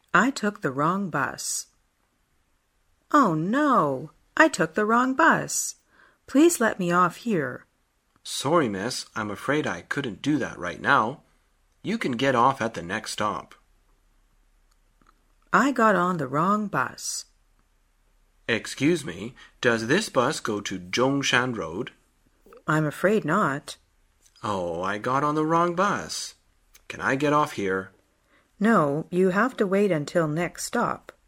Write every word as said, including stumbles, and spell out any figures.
I took the wrong bus. Oh no, I took the wrong bus. Please let me off here. Sorry, miss. I'm afraid I couldn't do that right now. You can get off at the next stop. I got on the wrong bus. Excuse me, does this bus go to Zhongshan Road? I'm afraid not. Oh, I got on the wrong bus. Can I get off here? No, you have to wait until next stop.